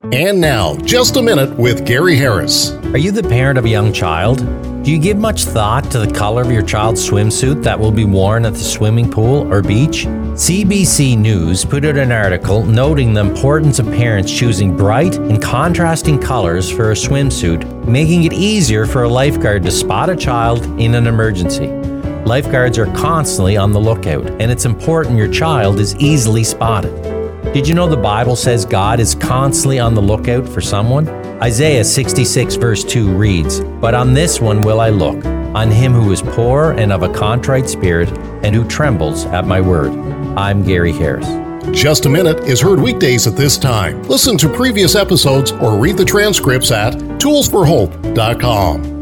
And now, Just a Minute with Gary Harris. Are you the parent of a young child? Do you give much thought to the color of your child's swimsuit that will be worn at the swimming pool or beach? CBC News put out an article noting the importance of parents choosing bright and contrasting colors for a swimsuit, making it easier for a lifeguard to spot a child in an emergency. Lifeguards are constantly on the lookout, and it's important your child is easily spotted. Did you know the Bible says God is constantly on the lookout for someone? Isaiah 66 verse 2 reads, "But on this one will I look, on him who is poor and of a contrite spirit, and who trembles at my word." I'm Gary Harris. Just a Minute is heard weekdays at this time. Listen to previous episodes or read the transcripts at toolsforhope.com.